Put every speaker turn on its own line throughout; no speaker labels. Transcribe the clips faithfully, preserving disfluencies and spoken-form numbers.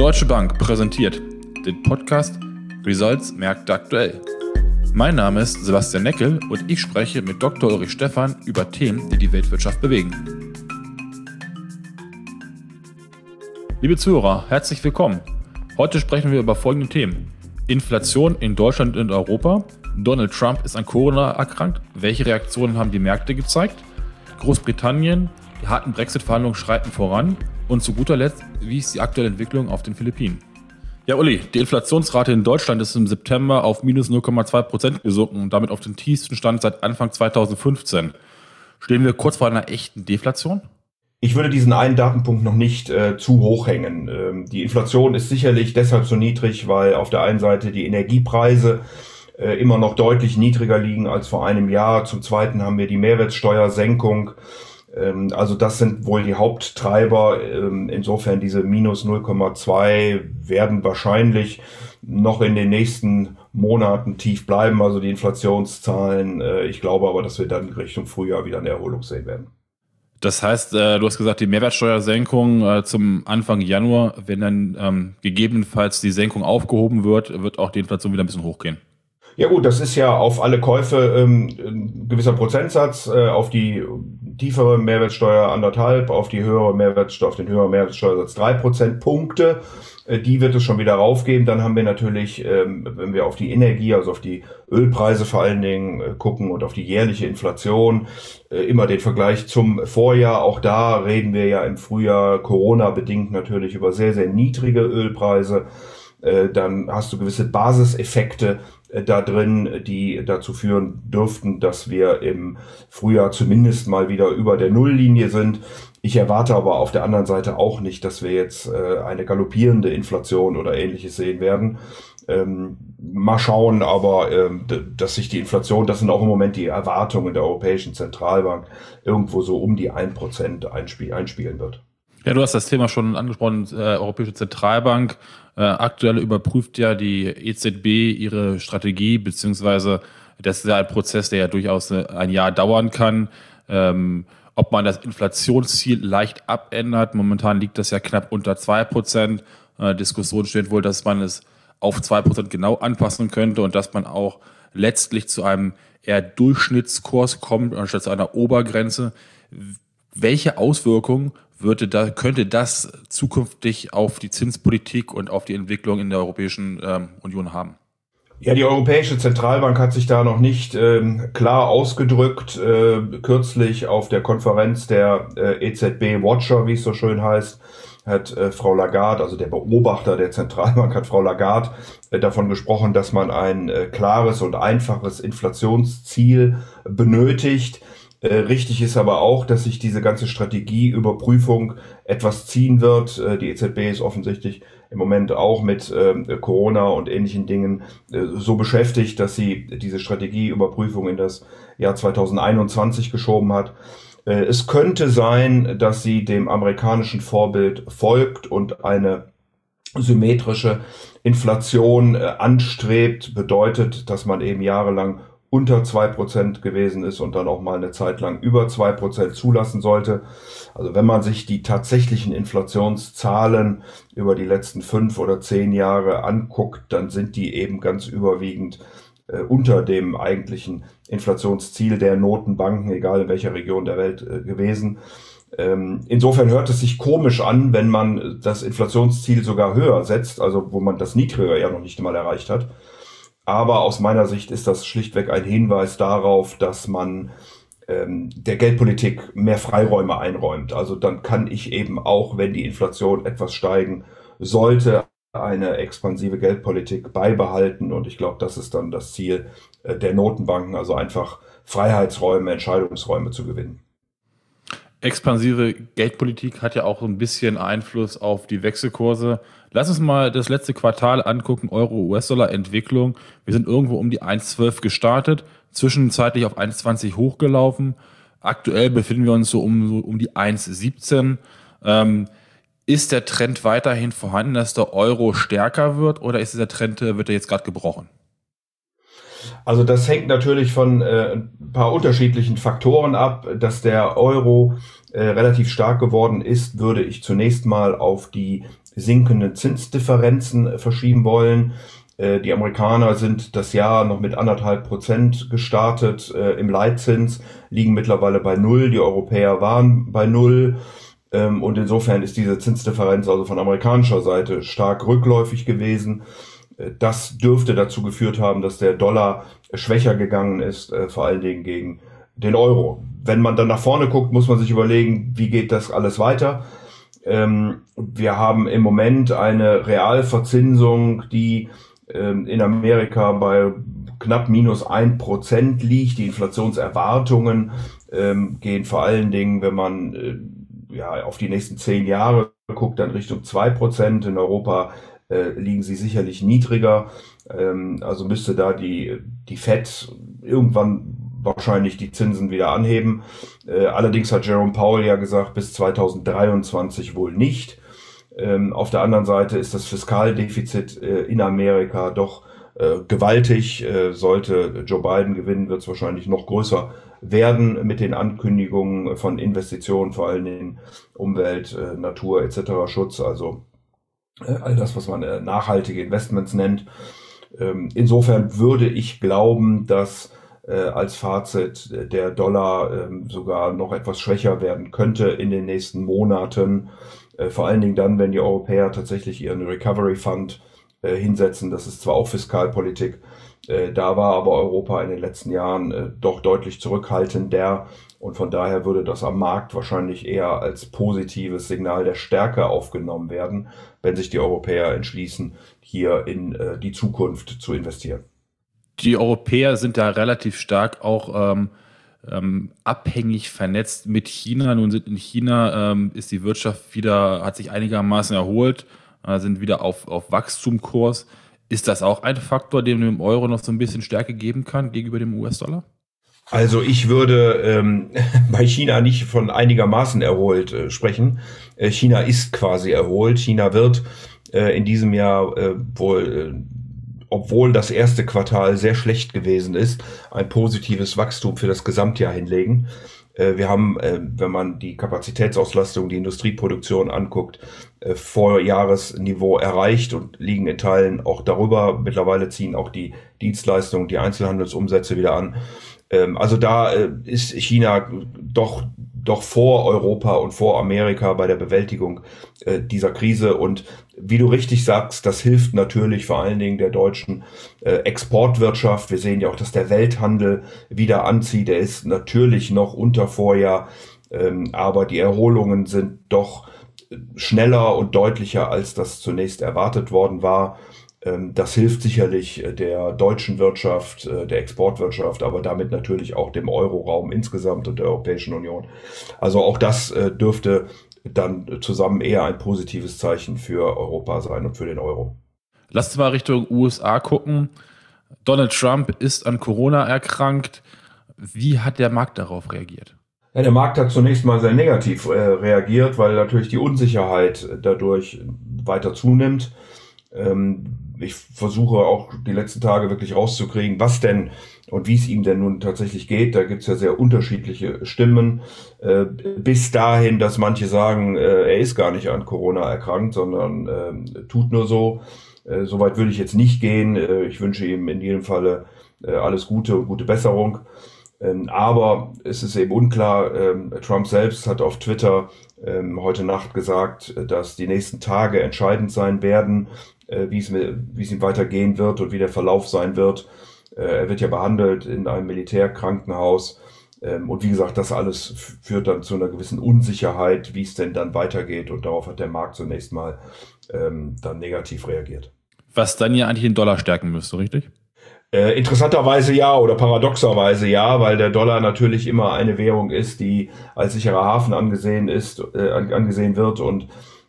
Deutsche Bank präsentiert den Podcast Results Märkte aktuell. Mein Name ist Sebastian Neckel und ich spreche mit Doktor Ulrich Stephan über Themen, die die Weltwirtschaft bewegen. Liebe Zuhörer, herzlich willkommen. Heute sprechen wir über folgende Themen. Inflation in Deutschland und Europa. Donald Trump ist an Corona erkrankt. Welche Reaktionen haben die Märkte gezeigt? Großbritannien, die harten Brexit-Verhandlungen schreiten voran. Und zu guter Letzt, wie ist die aktuelle Entwicklung auf den Philippinen? Ja, Uli, die Inflationsrate in Deutschland ist im September auf minus null Komma zwei Prozent gesunken und damit auf den tiefsten Stand seit Anfang zweitausendfünfzehn. Stehen wir kurz vor einer echten Deflation?
Ich würde diesen einen Datenpunkt noch nicht äh, zu hoch hängen. Ähm, die Inflation ist sicherlich deshalb so niedrig, weil auf der einen Seite die Energiepreise äh, immer noch deutlich niedriger liegen als vor einem Jahr. Zum Zweiten haben wir die Mehrwertsteuersenkung. Ähm, also das sind wohl die Haupttreiber. Ähm, insofern diese minus null Komma zwei werden wahrscheinlich noch in den nächsten Monaten tief bleiben. Also die Inflationszahlen. Äh, ich glaube aber, dass wir dann Richtung Frühjahr wieder eine Erholung sehen werden.
Das heißt, äh, du hast gesagt, die Mehrwertsteuersenkung äh, zum Anfang Januar, wenn dann ähm, gegebenenfalls die Senkung aufgehoben wird, wird auch die Inflation wieder ein bisschen hochgehen.
Ja gut, das ist ja auf alle Käufe ähm, ein gewisser Prozentsatz, äh, auf die tiefere Mehrwertsteuer anderthalb, auf die höhere Mehrwertsteuer, auf den höheren Mehrwertsteuersatz drei Prozentpunkte. Äh, die wird es schon wieder raufgeben. Dann haben wir natürlich, ähm, wenn wir auf die Energie, also auf die Ölpreise vor allen Dingen äh, gucken und auf die jährliche Inflation, äh, immer den Vergleich zum Vorjahr. Auch da reden wir ja im Frühjahr Corona-bedingt natürlich über sehr, sehr niedrige Ölpreise. Äh, dann hast du gewisse Basiseffekte da drin, die dazu führen dürften, dass wir im Frühjahr zumindest mal wieder über der Nulllinie sind. Ich erwarte aber auf der anderen Seite auch nicht, dass wir jetzt äh, eine galoppierende Inflation oder Ähnliches sehen werden. Ähm, mal schauen, aber ähm, dass sich die Inflation, das sind auch im Moment die Erwartungen der Europäischen Zentralbank, irgendwo so um die ein Prozent einspiel- einspielen wird.
Ja, du hast das Thema schon angesprochen, äh, Europäische Zentralbank. Äh, aktuell überprüft ja die E Z B ihre Strategie, beziehungsweise das ist ja ein Prozess, der ja durchaus ein Jahr dauern kann. Ähm, ob man das Inflationsziel leicht abändert. Momentan liegt das ja knapp unter zwei Prozent. Äh, Diskussion steht wohl, dass man es auf zwei Prozent genau anpassen könnte und dass man auch letztlich zu einem eher Durchschnittskurs kommt, anstatt zu einer Obergrenze. Welche Auswirkungen würde da, könnte das zukünftig auf die Zinspolitik und auf die Entwicklung in der Europäischen ähm, Union haben?
Ja, die Europäische Zentralbank hat sich da noch nicht ähm, klar ausgedrückt. Äh, kürzlich auf der Konferenz der äh, E Z B-Watcher, wie es so schön heißt, hat äh, Frau Lagarde, also der Beobachter der Zentralbank, hat Frau Lagarde äh, davon gesprochen, dass man ein äh, klares und einfaches Inflationsziel benötigt. Äh, richtig ist aber auch, dass sich diese ganze Strategieüberprüfung etwas ziehen wird. Äh, die E Z B ist offensichtlich im Moment auch mit äh, Corona und ähnlichen Dingen äh, so beschäftigt, dass sie diese Strategieüberprüfung in das Jahr zweitausendeinundzwanzig geschoben hat. Äh, es könnte sein, dass sie dem amerikanischen Vorbild folgt und eine symmetrische Inflation äh, anstrebt. Bedeutet, dass man eben jahrelang unter zwei Prozent gewesen ist und dann auch mal eine Zeit lang über zwei Prozent zulassen sollte. Also wenn man sich die tatsächlichen Inflationszahlen über die letzten fünf oder zehn Jahre anguckt, dann sind die eben ganz überwiegend äh, unter dem eigentlichen Inflationsziel der Notenbanken, egal in welcher Region der Welt äh, gewesen. Ähm, insofern hört es sich komisch an, wenn man das Inflationsziel sogar höher setzt, also wo man das niedriger ja noch nicht einmal erreicht hat. Aber aus meiner Sicht ist das schlichtweg ein Hinweis darauf, dass man ähm, der Geldpolitik mehr Freiräume einräumt. Also dann kann ich eben auch, wenn die Inflation etwas steigen sollte, eine expansive Geldpolitik beibehalten. Und ich glaube, das ist dann das Ziel äh, der Notenbanken, also einfach Freiheitsräume, Entscheidungsräume zu gewinnen.
Expansive Geldpolitik hat ja auch ein bisschen Einfluss auf die Wechselkurse. Lass uns mal das letzte Quartal angucken, Euro-U S-Dollar-Entwicklung. Wir sind irgendwo um die eins Komma zwölf gestartet, zwischenzeitlich auf eins Komma zwanzig hochgelaufen. Aktuell befinden wir uns so um, so um die eins Komma siebzehn. Ähm, ist der Trend weiterhin vorhanden, dass der Euro stärker wird oder ist dieser Trend, wird er jetzt gerade gebrochen?
Also das hängt natürlich von äh, ein paar unterschiedlichen Faktoren ab. Dass der Euro äh, relativ stark geworden ist, würde ich zunächst mal auf die sinkenden Zinsdifferenzen verschieben wollen. Die Amerikaner sind das Jahr noch mit anderthalb Prozent gestartet äh, im Leitzins, liegen mittlerweile bei null. Die Europäer waren bei null. Ähm, und insofern ist diese Zinsdifferenz also von amerikanischer Seite stark rückläufig gewesen. Äh, das dürfte dazu geführt haben, dass der Dollar schwächer gegangen ist, äh, vor allen Dingen gegen den Euro. Wenn man dann nach vorne guckt, muss man sich überlegen, wie geht das alles weiter? Ähm, wir haben im Moment eine Realverzinsung, die in Amerika bei knapp minus ein Prozent liegt. Die Inflationserwartungen ähm, gehen vor allen Dingen, wenn man äh, ja auf die nächsten zehn Jahre guckt, dann Richtung zwei Prozent. In Europa äh, liegen sie sicherlich niedriger. Ähm, also müsste da die, die Fed irgendwann wahrscheinlich die Zinsen wieder anheben. Äh, allerdings hat Jerome Powell ja gesagt, bis zweitausenddreiundzwanzig wohl nicht. Ähm, auf der anderen Seite ist das Fiskaldefizit äh, in Amerika doch äh, gewaltig. Äh, sollte Joe Biden gewinnen, wird es wahrscheinlich noch größer werden mit den Ankündigungen von Investitionen, vor allem in Umwelt, äh, Natur et cetera Schutz, also äh, all das, was man äh, nachhaltige Investments nennt. Ähm, insofern würde ich glauben, dass äh, als Fazit der Dollar äh, sogar noch etwas schwächer werden könnte in den nächsten Monaten. Vor allen Dingen dann, wenn die Europäer tatsächlich ihren Recovery Fund äh, hinsetzen. Das ist zwar auch Fiskalpolitik, äh, da war aber Europa in den letzten Jahren äh, doch deutlich zurückhaltender. Und von daher würde das am Markt wahrscheinlich eher als positives Signal der Stärke aufgenommen werden, wenn sich die Europäer entschließen, hier in äh, die Zukunft zu investieren.
Die Europäer sind da relativ stark auch ähm Ähm, abhängig vernetzt mit China. Nun sind in China ähm, ist die Wirtschaft wieder, hat sich einigermaßen erholt, äh, sind wieder auf, auf Wachstumskurs. Ist das auch ein Faktor, dem dem Euro noch so ein bisschen Stärke geben kann gegenüber dem U S-Dollar?
Also ich würde ähm, bei China nicht von einigermaßen erholt äh, sprechen. Äh, China ist quasi erholt. China wird äh, in diesem Jahr äh, wohl äh, obwohl das erste Quartal sehr schlecht gewesen ist, ein positives Wachstum für das Gesamtjahr hinlegen. Wir haben, wenn man die Kapazitätsauslastung, die Industrieproduktion anguckt, Vorjahresniveau erreicht und liegen in Teilen auch darüber. Mittlerweile ziehen auch die Dienstleistungen, die Einzelhandelsumsätze wieder an. Also da ist China doch doch vor Europa und vor Amerika bei der Bewältigung äh, dieser Krise. Und wie du richtig sagst, das hilft natürlich vor allen Dingen der deutschen äh, Exportwirtschaft. Wir sehen ja auch, dass der Welthandel wieder anzieht. Er ist natürlich noch unter Vorjahr, ähm, aber die Erholungen sind doch schneller und deutlicher, als das zunächst erwartet worden war. Das hilft sicherlich der deutschen Wirtschaft, der Exportwirtschaft, aber damit natürlich auch dem Euroraum insgesamt und der Europäischen Union. Also auch das dürfte dann zusammen eher ein positives Zeichen für Europa sein und für den Euro.
Lass uns mal Richtung U S A gucken. Donald Trump ist an Corona erkrankt. Wie hat der Markt darauf reagiert?
Ja, der Markt hat zunächst mal sehr negativ äh, reagiert, weil natürlich die Unsicherheit dadurch weiter zunimmt. Ähm, ich versuche auch die letzten Tage wirklich rauszukriegen, was denn und wie es ihm denn nun tatsächlich geht. Da gibt's ja sehr unterschiedliche Stimmen. Äh, bis dahin, dass manche sagen, äh, er ist gar nicht an Corona erkrankt, sondern äh, tut nur so. Äh, Soweit würde ich jetzt nicht gehen. Äh, ich wünsche ihm in jedem Falle äh, alles Gute und gute Besserung. Ähm, aber es ist eben unklar. Ähm, Trump selbst hat auf Twitter ähm, heute Nacht gesagt, dass die nächsten Tage entscheidend sein werden, äh, wie es, wie es ihm weitergehen wird und wie der Verlauf sein wird. Äh, er wird ja behandelt in einem Militärkrankenhaus. Ähm, und wie gesagt, das alles f- führt dann zu einer gewissen Unsicherheit, wie es denn dann weitergeht. Und darauf hat der Markt zunächst mal ähm, dann negativ reagiert.
Was dann ja eigentlich den Dollar stärken müsste, richtig?
Äh, interessanterweise ja oder paradoxerweise ja, weil der Dollar natürlich immer eine Währung ist, die als sicherer Hafen angesehen ist, äh, angesehen wird und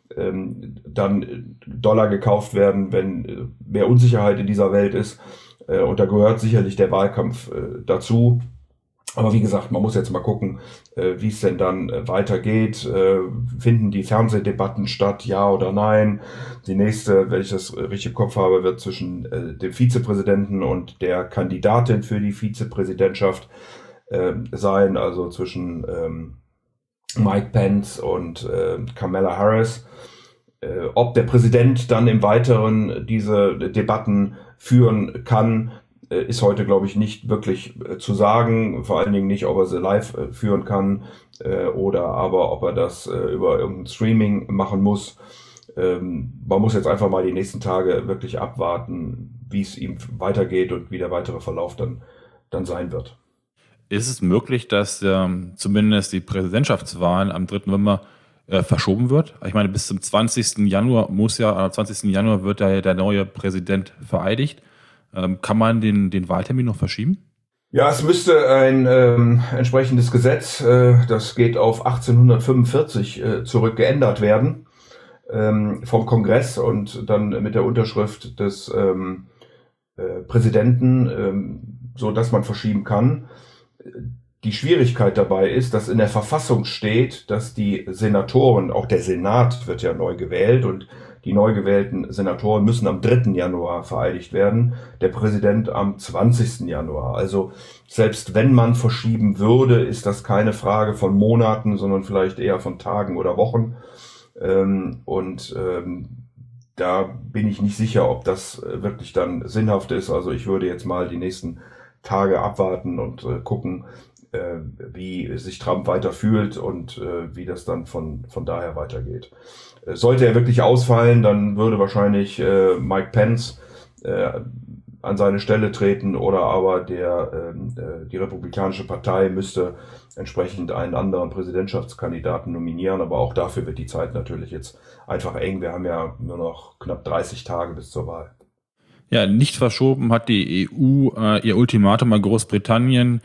ähm, dann Dollar gekauft werden, wenn mehr Unsicherheit in dieser Welt ist. Äh, und da gehört sicherlich der Wahlkampf äh, dazu. Aber wie gesagt, man muss jetzt mal gucken, äh, wie es denn dann äh, weitergeht. Äh, finden die Fernsehdebatten statt, ja oder nein? Die nächste, wenn ich das richtig im Kopf habe, wird zwischen äh, dem Vizepräsidenten und der Kandidatin für die Vizepräsidentschaft äh, sein, also zwischen ähm, Mike Pence und äh, Kamala Harris. Äh, ob der Präsident dann im Weiteren diese Debatten führen kann, äh, ist heute, glaube ich, nicht wirklich äh, zu sagen. Vor allen Dingen nicht, ob er sie live äh, führen kann äh, oder aber ob er das äh, über irgendein Streaming machen muss. Ähm, man muss jetzt einfach mal die nächsten Tage wirklich abwarten, wie es ihm weitergeht und wie der weitere Verlauf dann, dann sein wird.
Ist es möglich, dass ähm, zumindest die Präsidentschaftswahlen am dritten November äh, verschoben wird? Ich meine, bis zum zwanzigsten Januar muss ja, am zwanzigsten Januar wird da der neue Präsident vereidigt. Ähm, kann man den, den Wahltermin noch verschieben?
Ja, es müsste ein ähm, entsprechendes Gesetz, äh, das geht auf achtzehnhundertfünfundvierzig äh, zurück, geändert werden ähm, vom Kongress und dann mit der Unterschrift des ähm, äh, Präsidenten, ähm, so dass man verschieben kann. Die Schwierigkeit dabei ist, dass in der Verfassung steht, dass die Senatoren, auch der Senat wird ja neu gewählt und die neu gewählten Senatoren müssen am dritten Januar vereidigt werden, der Präsident am zwanzigsten Januar. Also selbst wenn man verschieben würde, ist das keine Frage von Monaten, sondern vielleicht eher von Tagen oder Wochen. Und da bin ich nicht sicher, ob das wirklich dann sinnhaft ist. Also ich würde jetzt mal die nächsten Tage abwarten und gucken, wie sich Trump weiter fühlt und äh, wie das dann von, von daher weitergeht. Sollte er wirklich ausfallen, dann würde wahrscheinlich äh, Mike Pence äh, an seine Stelle treten oder aber der, äh, die Republikanische Partei müsste entsprechend einen anderen Präsidentschaftskandidaten nominieren, aber auch dafür wird die Zeit natürlich jetzt einfach eng. Wir haben ja nur noch knapp dreißig Tage bis zur Wahl.
Ja, nicht verschoben hat die E U äh, ihr Ultimatum an Großbritannien,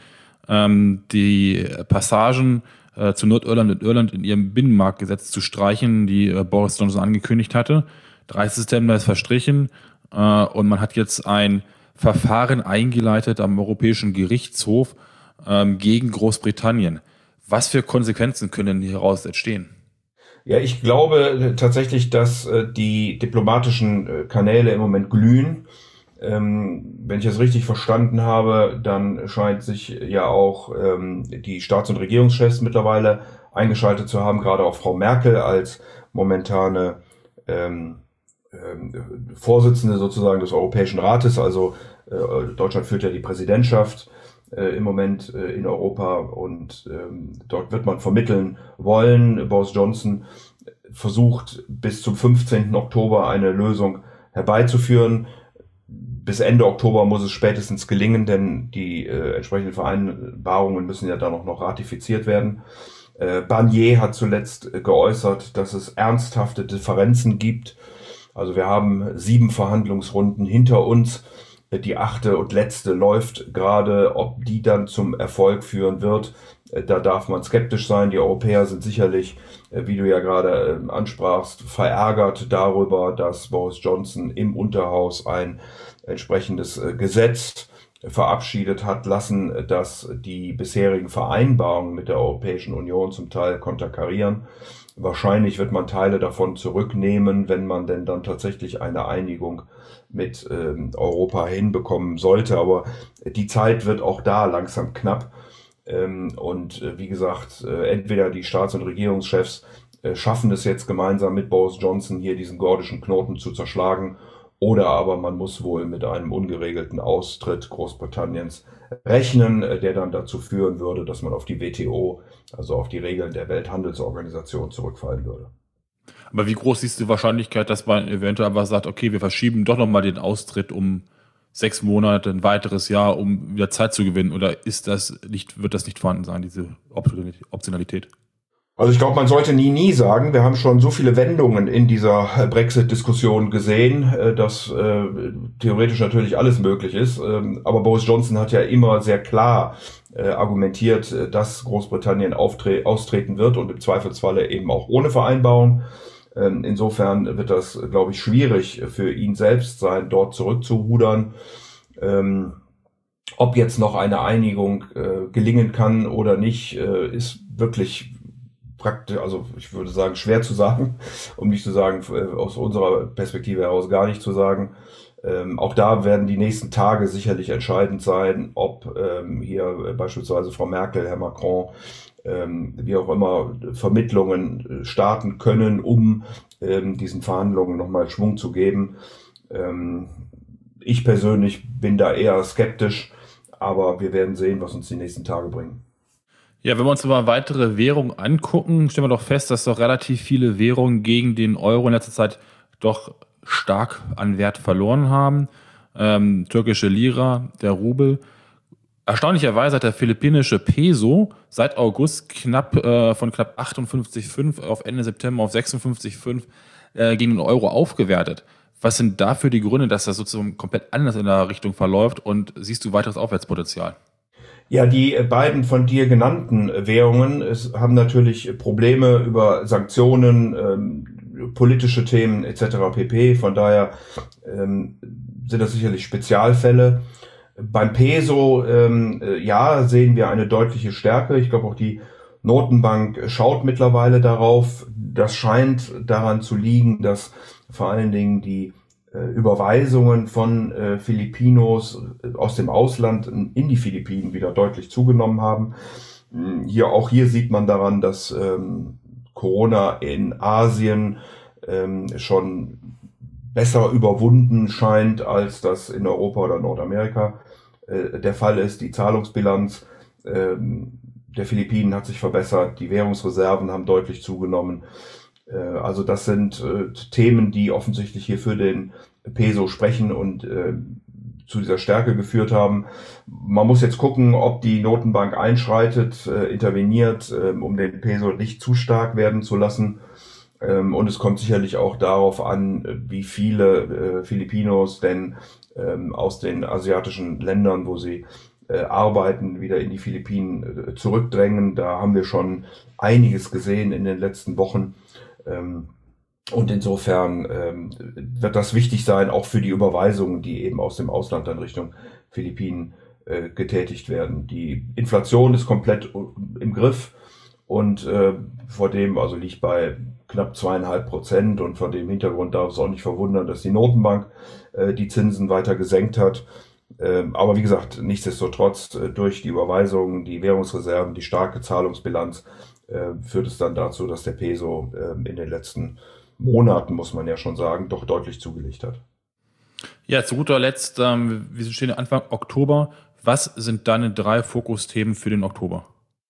die Passagen äh, zu Nordirland und Irland in ihrem Binnenmarktgesetz zu streichen, die äh, Boris Johnson angekündigt hatte. dreißigsten September ist verstrichen äh, und man hat jetzt ein Verfahren eingeleitet am Europäischen Gerichtshof ähm, gegen Großbritannien. Was für Konsequenzen können hieraus entstehen?
Ja, ich glaube tatsächlich, dass äh, die diplomatischen äh, Kanäle im Moment glühen. Ähm, wenn ich das richtig verstanden habe, dann scheint sich ja auch ähm, die Staats- und Regierungschefs mittlerweile eingeschaltet zu haben, gerade auch Frau Merkel als momentane ähm, ähm, Vorsitzende sozusagen des Europäischen Rates. Also äh, Deutschland führt ja die Präsidentschaft äh, im Moment äh, in Europa und ähm, dort wird man vermitteln wollen. Boris Johnson versucht bis zum fünfzehnten Oktober eine Lösung herbeizuführen. Bis Ende Oktober muss es spätestens gelingen, denn die äh, entsprechenden Vereinbarungen müssen ja dann auch noch ratifiziert werden. Äh, Barnier hat zuletzt äh, geäußert, dass es ernsthafte Differenzen gibt. Also wir haben sieben Verhandlungsrunden hinter uns. Äh, die achte und letzte läuft gerade. Ob die dann zum Erfolg führen wird, äh, da darf man skeptisch sein. Die Europäer sind sicherlich, äh, wie du ja gerade äh, ansprachst, verärgert darüber, dass Boris Johnson im Unterhaus ein entsprechendes Gesetz verabschiedet hat lassen, das die bisherigen Vereinbarungen mit der Europäischen Union zum Teil konterkarieren. Wahrscheinlich wird man Teile davon zurücknehmen, wenn man denn dann tatsächlich eine Einigung mit ähm, Europa hinbekommen sollte. Aber die Zeit wird auch da langsam knapp. Ähm, und äh, wie gesagt, äh, entweder die Staats- und Regierungschefs äh, schaffen es jetzt gemeinsam mit Boris Johnson hier diesen gordischen Knoten zu zerschlagen, oder aber man muss wohl mit einem ungeregelten Austritt Großbritanniens rechnen, der dann dazu führen würde, dass man auf die W T O, also auf die Regeln der Welthandelsorganisation, zurückfallen würde.
Aber wie groß ist die Wahrscheinlichkeit, dass man eventuell einfach sagt, okay, wir verschieben doch nochmal den Austritt um sechs Monate, ein weiteres Jahr, um wieder Zeit zu gewinnen? Oder ist das nicht, wird das nicht vorhanden sein, diese Optionalität?
Also ich glaube, man sollte nie, nie sagen. Wir haben schon so viele Wendungen in dieser Brexit-Diskussion gesehen, dass äh, theoretisch natürlich alles möglich ist. Ähm, aber Boris Johnson hat ja immer sehr klar äh, argumentiert, dass Großbritannien auftre- austreten wird und im Zweifelsfalle eben auch ohne Vereinbarung. Ähm, insofern wird das, glaube ich, schwierig für ihn selbst sein, dort zurückzurudern. Ähm, ob jetzt noch eine Einigung äh, gelingen kann oder nicht, äh, ist wirklich praktisch, also ich würde sagen, schwer zu sagen, um nicht zu sagen, aus unserer Perspektive heraus gar nicht zu sagen. Ähm, auch da werden die nächsten Tage sicherlich entscheidend sein, ob ähm, hier beispielsweise Frau Merkel, Herr Macron, ähm, wie auch immer, Vermittlungen starten können, um ähm, diesen Verhandlungen nochmal Schwung zu geben. Ähm, ich persönlich bin da eher skeptisch, aber wir werden sehen, was uns die nächsten Tage bringen.
Ja, wenn wir uns mal weitere Währungen angucken, stellen wir doch fest, dass doch relativ viele Währungen gegen den Euro in letzter Zeit doch stark an Wert verloren haben. Ähm, türkische Lira, der Rubel. Erstaunlicherweise hat der philippinische Peso seit August knapp äh, von knapp achtundfünfzig Komma fünf auf Ende September auf sechsundfünfzig Komma fünf äh, gegen den Euro aufgewertet. Was sind dafür die Gründe, dass das sozusagen komplett anders in der Richtung verläuft, und siehst du weiteres Aufwärtspotenzial?
Ja, die beiden von dir genannten Währungen es haben natürlich Probleme über Sanktionen, ähm, politische Themen et cetera pp. Von daher ähm, sind das sicherlich Spezialfälle. Beim Peso, ähm, ja, sehen wir eine deutliche Stärke. Ich glaube, auch die Notenbank schaut mittlerweile darauf. Das scheint daran zu liegen, dass vor allen Dingen die äh, Überweisungen von äh, Filipinos aus dem Ausland in die Philippinen wieder deutlich zugenommen haben. Hier, auch hier sieht man daran, dass ähm, Corona in Asien ähm, schon besser überwunden scheint, als das in Europa oder Nordamerika äh, der Fall ist. Die Zahlungsbilanz ähm, der Philippinen hat sich verbessert, die Währungsreserven haben deutlich zugenommen. Äh, also das sind äh, Themen, die offensichtlich hier für den Peso sprechen und äh, zu dieser Stärke geführt haben. Man muss jetzt gucken, ob die Notenbank einschreitet, äh, interveniert, äh, um den Peso nicht zu stark werden zu lassen. Ähm, und es kommt sicherlich auch darauf an, wie viele äh, Filipinos denn ähm, aus den asiatischen Ländern, wo sie äh, arbeiten, wieder in die Philippinen äh, zurückdrängen. Da haben wir schon einiges gesehen in den letzten Wochen. Ähm, und insofern ähm, wird das wichtig sein, auch für die Überweisungen, die eben aus dem Ausland dann Richtung Philippinen äh, getätigt werden. Die Inflation ist komplett im Griff und äh, vor dem, also liegt bei knapp zweieinhalb Prozent, und vor dem Hintergrund darf es auch nicht verwundern, dass die Notenbank äh, die Zinsen weiter gesenkt hat. Ähm, aber wie gesagt, nichtsdestotrotz äh, durch die Überweisungen, die Währungsreserven, die starke Zahlungsbilanz äh, führt es dann dazu, dass der Peso äh, in den letzten Monaten, muss man ja schon sagen, doch deutlich zugelegt hat.
Ja, zu guter Letzt, ähm, wir stehen Anfang Oktober. Was sind deine drei Fokusthemen für den Oktober?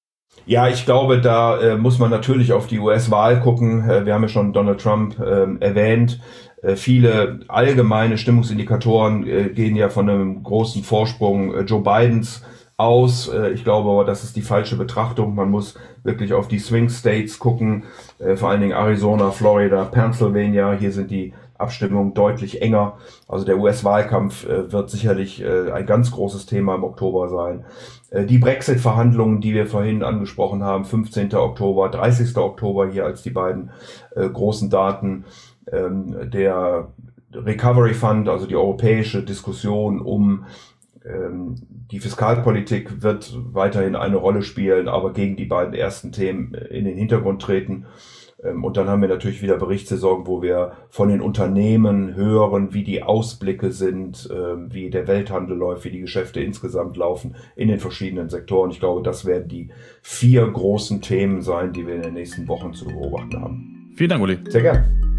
Ja, ich glaube, da äh, muss man natürlich auf die U S-Wahl gucken. Äh, wir haben ja schon Donald Trump äh, erwähnt. Äh, viele allgemeine Stimmungsindikatoren äh, gehen ja von einem großen Vorsprung äh, Joe Bidens aus. Äh, ich glaube aber, das ist die falsche Betrachtung. Man muss wirklich auf die Swing States gucken, äh, vor allen Dingen Arizona, Florida, Pennsylvania. Hier sind die Abstimmungen deutlich enger. Also der U S-Wahlkampf äh, wird sicherlich äh, ein ganz großes Thema im Oktober sein. Äh, die Brexit-Verhandlungen, die wir vorhin angesprochen haben, fünfzehnten Oktober, dreißigsten Oktober hier als die beiden äh, großen Daten. Ähm, der Recovery Fund, also die europäische Diskussion um ähm, die Fiskalpolitik, wird weiterhin eine Rolle spielen, aber gegen die beiden ersten Themen in den Hintergrund treten. Und dann haben wir natürlich wieder Berichtssaison, wo wir von den Unternehmen hören, wie die Ausblicke sind, wie der Welthandel läuft, wie die Geschäfte insgesamt laufen in den verschiedenen Sektoren. Ich glaube, das werden die vier großen Themen sein, die wir in den nächsten Wochen zu beobachten haben.
Vielen Dank, Uli.
Sehr gerne.